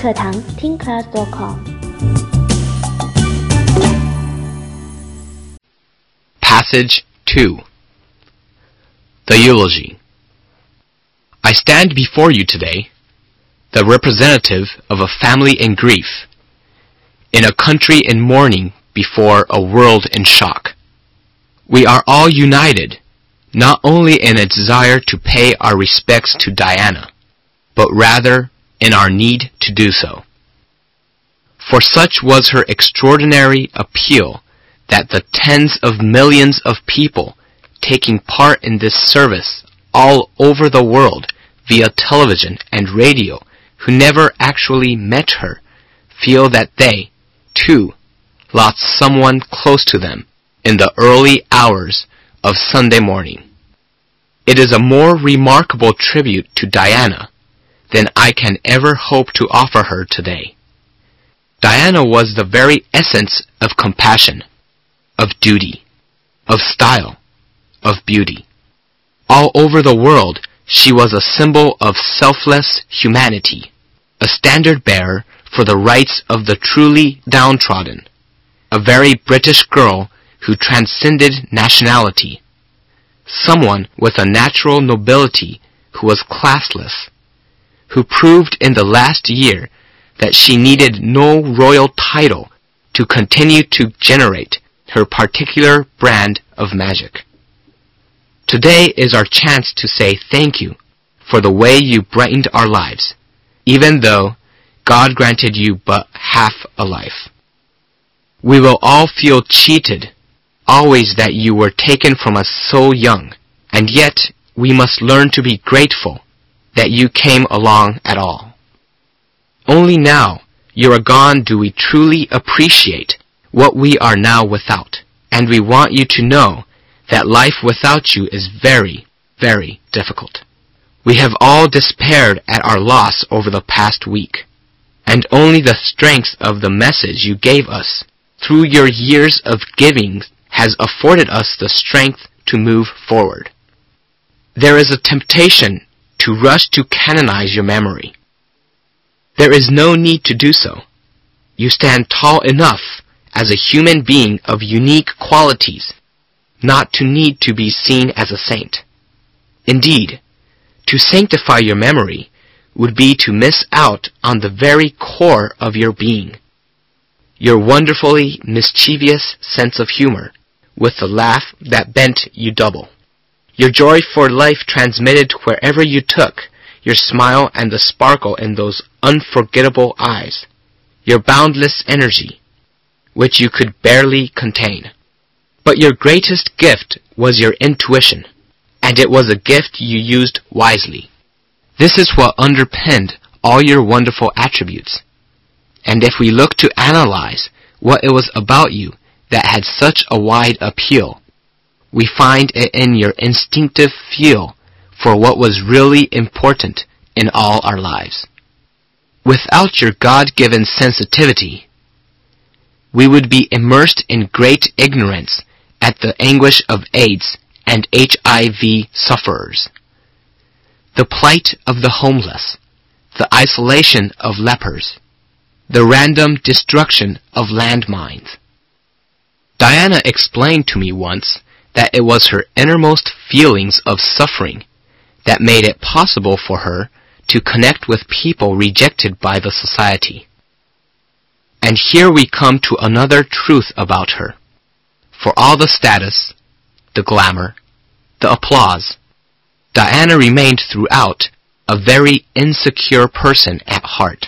课堂 TeenClass.com。 Passage 2. The Eulogy. I stand before you today, the representative of a family in grief, in a country in mourning before a world in shock. We are all united, not only in a desire to pay our respects to Diana, but rather in our need to do so. For such was her extraordinary appeal that the tens of millions of people taking part in this service all over the world via television and radio who never actually met her feel that they, too, lost someone close to them in the early hours of Sunday morning. It is a more remarkable tribute to Diana than I can ever hope to offer her today. Diana was the very essence of compassion, of duty, of style, of beauty. All over the world, she was a symbol of selfless humanity, a standard-bearer for the rights of the truly downtrodden, a very British girl who transcended nationality, someone with a natural nobility who was classless, who proved in the last year that she needed no royal title to continue to generate her particular brand of magic. Today is our chance to say thank you for the way you brightened our lives, even though God granted you but half a life. We will all feel cheated, always that you were taken from us so young, and yet we must learn to be grateful that you came along at all. Only now you are gone do we truly appreciate what we are now without, and we want you to know that life without you is very, very difficult. We have all despaired at our loss over the past week, and only the strength of the message you gave us through your years of giving has afforded us the strength to move forward. There is a temptation to rush to canonize your memory. There is no need to do so. You stand tall enough as a human being of unique qualities not to need to be seen as a saint. Indeed, to sanctify your memory would be to miss out on the very core of your being, your wonderfully mischievous sense of humor, with the laugh that bent you double, your joy for life transmitted wherever you took, your smile and the sparkle in those unforgettable eyes, your boundless energy, which you could barely contain. But your greatest gift was your intuition, and it was a gift you used wisely. This is what underpinned all your wonderful attributes. And if we look to analyze what it was about you that had such a wide appeal, we find it in your instinctive feel for what was really important in all our lives. Without your God-given sensitivity, we would be immersed in great ignorance at the anguish of AIDS and HIV sufferers, the plight of the homeless, the isolation of lepers, the random destruction of landmines. Diana explained to me once that it was her innermost feelings of suffering that made it possible for her to connect with people rejected by the society. And here we come to another truth about her. For all the status, the glamour, the applause, Diana remained throughout a very insecure person at heart,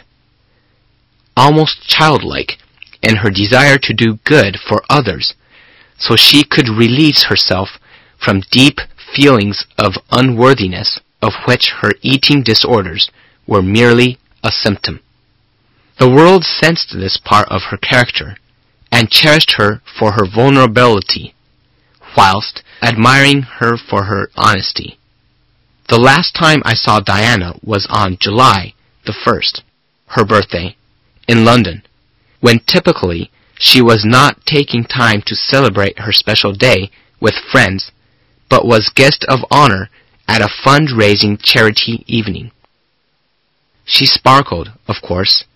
almost childlike in her desire to do good for others so she could release herself from deep feelings of unworthiness of which her eating disorders were merely a symptom. The world sensed this part of her character and cherished her for her vulnerability, whilst admiring her for her honesty. The last time I saw Diana was on July the 1st, her birthday, in London, when typically she was not taking time to celebrate her special day with friends, but was guest of honor at a fundraising charity evening. She sparkled, of course,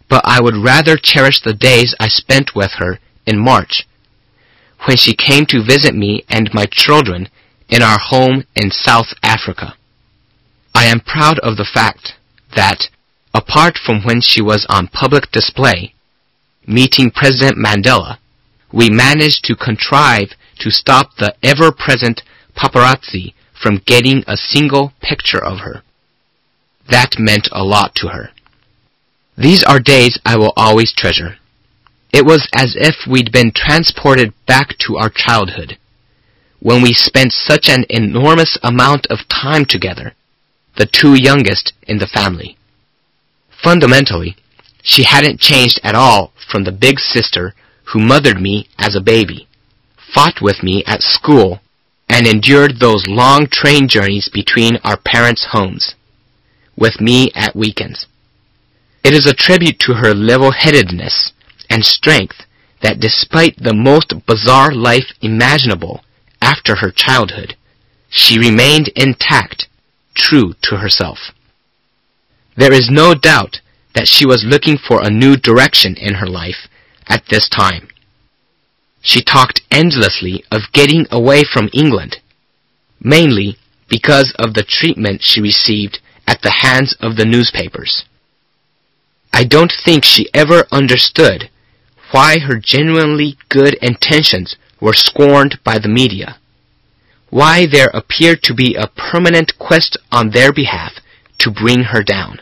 but I would rather cherish the days I spent with her in March, when she came to visit me and my children in our home in South Africa. I am proud of the fact that, apart from when she was on public display, meeting President Mandela, we managed to contrive to stop the ever-present paparazzi from getting a single picture of her. That meant a lot to her. These are days I will always treasure. It was as if we'd been transported back to our childhood, when we spent such an enormous amount of time together, the two youngest in the family. Fundamentally, she hadn't changed at all from the big sister who mothered me as a baby, fought with me at school, and endured those long train journeys between our parents' homes, with me at weekends. It is a tribute to her level-headedness and strength that despite the most bizarre life imaginable after her childhood, she remained intact, true to herself. There is no doubt that she was looking for a new direction in her life at this time. She talked endlessly of getting away from England, mainly because of the treatment she received at the hands of the newspapers. I don't think she ever understood why her genuinely good intentions were scorned by the media, why there appeared to be a permanent quest on their behalf to bring her down.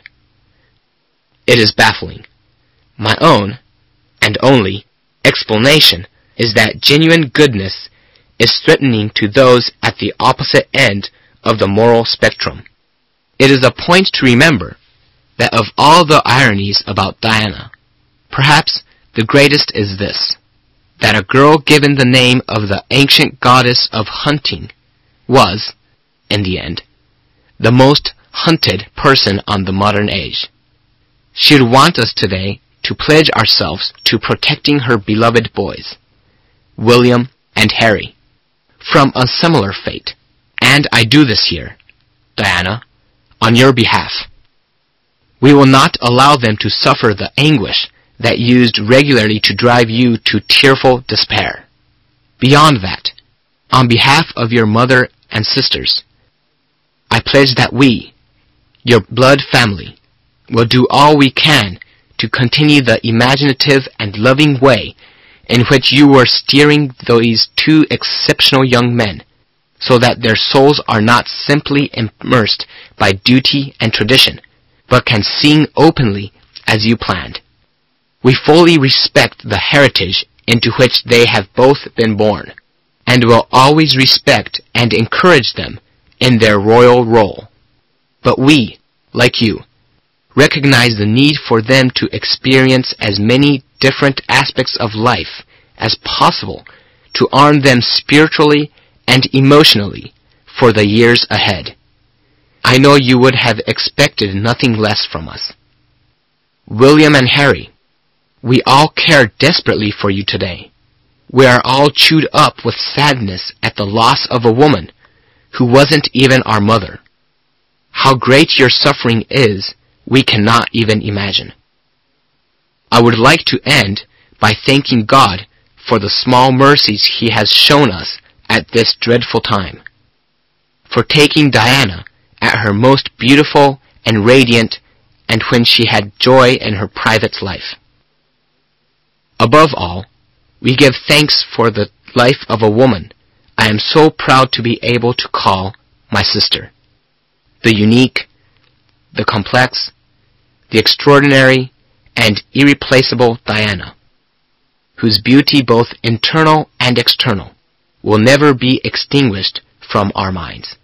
It is baffling. My own, and only, explanation is that genuine goodness is threatening to those at the opposite end of the moral spectrum. It is a point to remember that of all the ironies about Diana, perhaps the greatest is this, that a girl given the name of the ancient goddess of hunting was, in the end, the most hunted person on the modern age. She'd want us today to pledge ourselves to protecting her beloved boys, William and Harry, from a similar fate. And I do this here, Diana, on your behalf. We will not allow them to suffer the anguish that used regularly to drive you to tearful despair. Beyond that, on behalf of your mother and sisters, I pledge that we, your blood family, will do all we can to continue the imaginative and loving way in which you were steering these two exceptional young men, so that their souls are not simply immersed by duty and tradition, but can sing openly as you planned. We fully respect the heritage into which they have both been born, and will always respect and encourage them in their royal role. But we, like you, recognize the need for them to experience as many different aspects of life as possible to arm them spiritually and emotionally for the years ahead. I know you would have expected nothing less from us. William and Harry, we all care desperately for you today. We are all chewed up with sadness at the loss of a woman who wasn't even our mother. How great your suffering is, we cannot even imagine. I would like to end by thanking God for the small mercies He has shown us at this dreadful time, for taking Diana at her most beautiful and radiant and when she had joy in her private life. Above all, we give thanks for the life of a woman I am so proud to be able to call my sister. The unique, the complex, the extraordinary, and irreplaceable Diana, whose beauty both internal and external will never be extinguished from our minds.